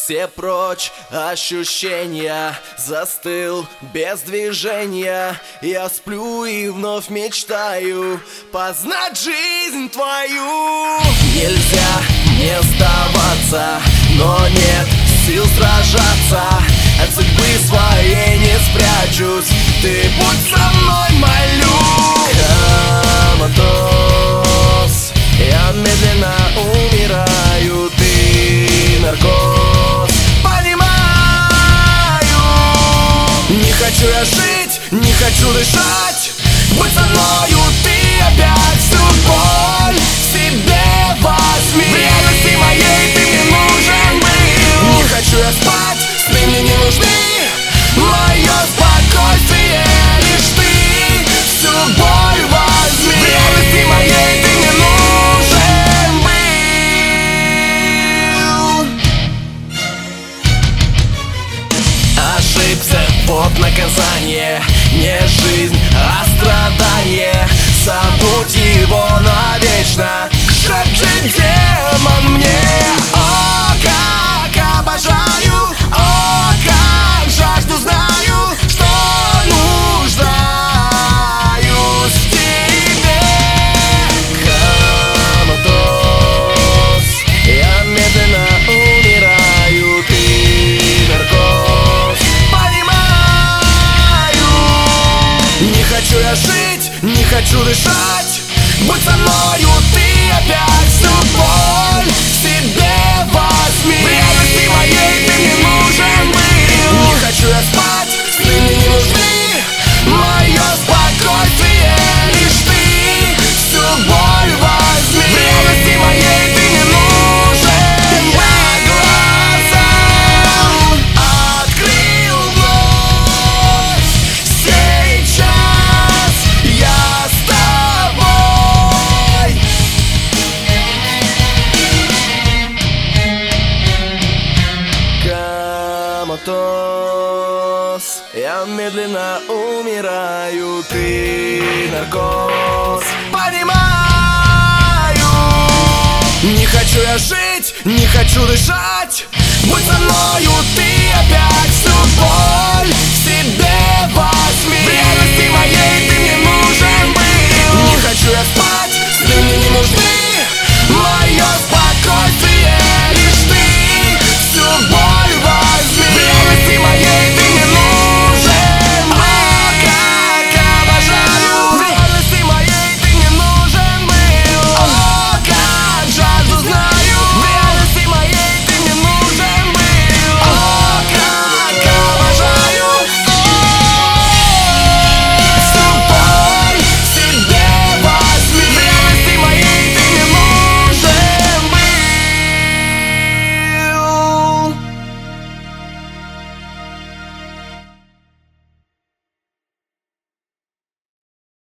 Все прочь ощущения, застыл без движения. Я сплю и вновь мечтаю познать жизнь твою. Нельзя не сдаваться, но нет сил сражаться. От судьбы своей не спрячусь, ты будь со мной, молю. Коматоз, я медленно умираю, ты наркоз. Понимаю, не хочу я жить, не хочу дышать. Будь со мною, ты опять всю боль в себе возьми. В реальности моей ты мне нужен был. Не хочу я спать, сны мне не нужны. Мое спокойствие лишь ты. Всю боль возьми. В реальности моей ты мне нужен был. Ошибся, вот наказание. Не жизнь, а страдание. Забудь его навечно, шепчет демон мне. О, как обожаю, о, как жажду знаю, что нуждаюсь в тебе. Коматоз, я медленно умираю, ты наркоз. Понимаю, не хочу я жить, не хочу дышать. Будь со мною, ты опять всю боль в себе возьми. В реальности моей ты мне нужен был. Не хочу я спать, сны мне не нужны. Мое спокойствие лишь ты. Всю боль возьми. В реальности моей ты мне нужен. Я глаза открыл вновь. Сейчас я с тобой. Коматоз, я медленно умираю, ты наркоз. Понимаю, не хочу я жить, не хочу дышать. Будь со мною, ты